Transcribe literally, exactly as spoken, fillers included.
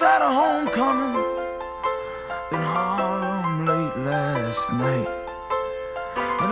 at a homecoming in Harlem late last night.